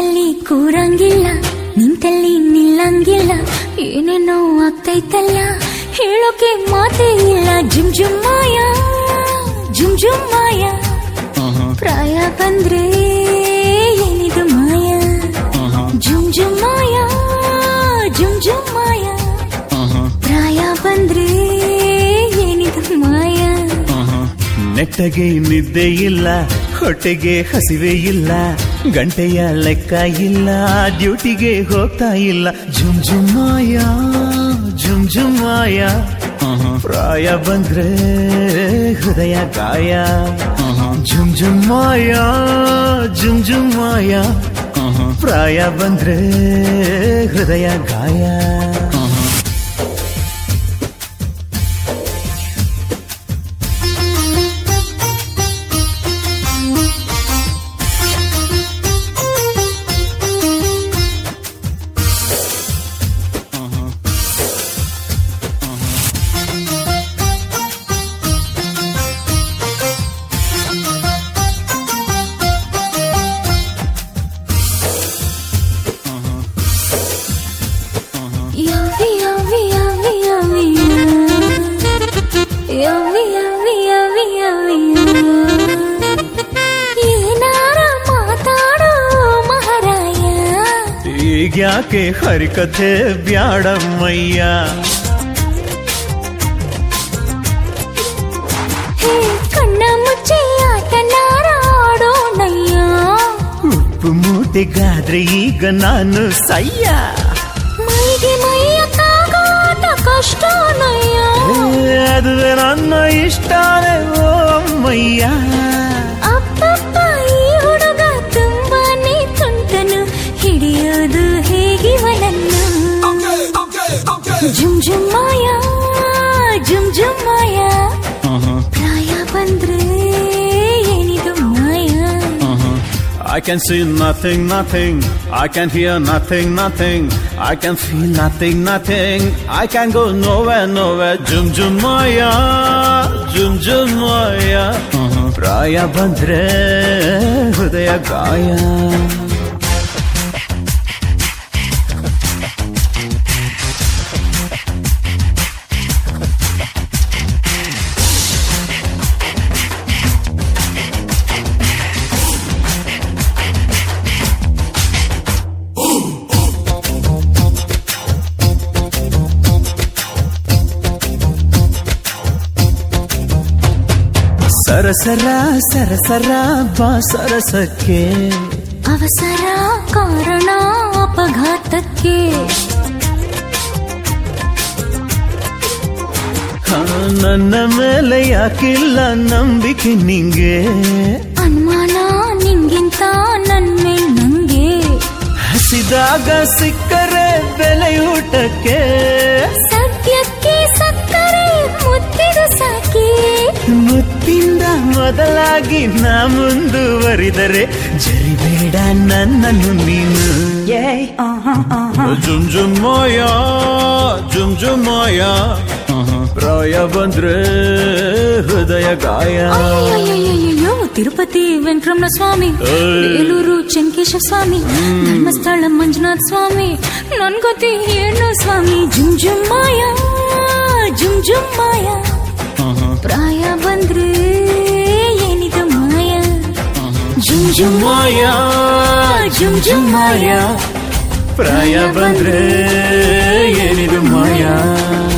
ಕೂತಲ್ಲಿ ಕೂರಂಗಿಲ್ಲ, ನಿಂತಲ್ಲಿ ನಿಲ್ಲಂಗಿಲ್ಲ, ಏನೇನೋ ಆಗ್ತೈತಲ್ಲ, ಹೇಳೋಕೆ ಮಾತೇ ಇಲ್ಲ. ಜುಮ್ ಜುಮ್ ಮಾಯ, ಜುಮ್ ಜುಮ್ ಮಾಯ, ಪ್ರಾಯ ಬಂದ್ರೆ ಏನಿದು ಮಾಯ. ಜುಮ್ ಜುಮ್ ಮಾಯ, ಜುಮ್ ಜುಮ್ ಮಾಯ, ಪ್ರಾಯ ಬಂದ್ರೆ ಏನಿದು ಮಾಯ. ನೆಟ್ಟಗೆ ನಿದ್ದೆ ಇಲ್ಲ, ಹೊಟ್ಟೆಗೆ ಹಸಿವೆ ಇಲ್ಲ, ಗಂಟೆಯ ಲೆಕ್ಕ ಇಲ್ಲ, ಡ್ಯೂಟಿಗೆ ಹೋಗ್ತಾ ಇಲ್ಲ. ಜುಮ್ ಜುಮ್ ಮಾಯ, ಜುಮ್ ಜುಮ್ ಮಾಯ, ಪ್ರಾಯ ಬಂದ್ರೆ ಹೃದಯ ಗಾಯ. ಜುಮ್ ಜುಮ್ ಮಾಯ, ಜುಮ್ ಜುಮ್ ಮಾಯ, ಪ್ರಾಯ ಬಂದ್ರೆ ಹೃದಯ ಗಾಯ. ಈಗ್ಯಾಕೆ ಹರಿಕಥೆ ಬ್ಯಾಡಮ್ಮಯ್ಯ, ಕಣ್ಣ ಮುಚ್ಚಿ ಆಟನಾಡೋಣಯ್ಯ. ಉಪ್ಪು ಮೂಟೆಗಾದ್ರೆ ಈಗ ನಾನು ಸಯ್ಯ, ಮೈಗೆ ಮೈಯಕ್ಕಾಗೋದ ಕಷ್ಟನಯ್ಯ. ಅದುವೆ ನನ್ನ ಇಷ್ಟಾನೆ ಓ ಅಮ್ಮಯ್ಯ. ಅಪ್ಪಪ್ಪ ಈ ಹುಡುಗ ತುಂಬಾನೇ ತುಂಟನು, ಹಿಡಿಯೋದು ಹೇಗಿವನನ್ನು. ಜುಮ್ ಜುಮ್ ಮಾಯ, ಜುಮ್ ಜುಮ್ ಮಾಯ, ಪ್ರಾಯ ಬಂದ್ರೆ ಏನಿದು ಮಾಯ. I can see nothing, nothing. I can hear nothing, nothing. I can feel nothing, nothing. I can go nowhere, nowhere. Jum jum maya, jum jum maya. Praya bandre hudaya gaya. ಸರಸರ ಸರಸರ ಬಾ ಸರಸಕ್ಕೆ, ಅವಸರ ಕಾರಣ ಅಪಘಾತಕ್ಕೆ. ನನ್ನ ಮೇಲೆ ಯಾಕಿಲ್ಲ ನಂಬಿಕೆ ನಿಂಗೆ, ಅನುಮಾನ ನಿಂಗಿಂತ ನನ್ಮೇ ನಂಗೆ. ಹಸಿದಾಗ ಸಿಕ್ಕರೆ ಬೆಲೆಯೂಟಕ್ಕೆ, ಸದ್ಯಕ್ಕೆ ಸಕ್ಕರೆ ಮುತ್ತಿದು ಸಾಕಿ. ಮುತ್ತಿಂದ ಮೊದಲಾಗಿ ನಾ ಮುಂದುವರಿದರೆ ಜರಿಬೇಡ ನನ್ನನ್ನು ನೀನು. ಜುಮ್ ಜುಮ್ ಮಾಯ, ಜುಮ್ ಜುಮ್ ಮಾಯ, ಪ್ರಾಯ ಬಂದ್ರೆ ಹೃದಯ ಗಾಯ. ಅಯ್ಯೋ ತಿರುಪತಿ ವೆಂಕಟರಮಣ ಸ್ವಾಮಿ, ಬೇಲೂರು ಚೆನ್ನಕೇಶವ ಸ್ವಾಮಿ, ಧರ್ಮಸ್ಥಳ ಮಂಜುನಾಥ ಸ್ವಾಮಿ, ನನ್ ಗತಿ ಏನು ಸ್ವಾಮಿ. ಜುಮ್ ಜುಮ್ ಮಾಯ, ಜುಮ್ ಜುಮ್ ಮಾಯ, ಪ್ರಾಯ ಬಂದ್ರೆ ಏನಿದು ಮಾಯ. ಜುಮ್ ಜುಮ್ ಮಾಯ, ಜುಮ್ ಜುಮ್ ಮಾಯ, ಪ್ರಾಯ ಬಂದ್ರೆ ಏನಿದು ಮಾಯ.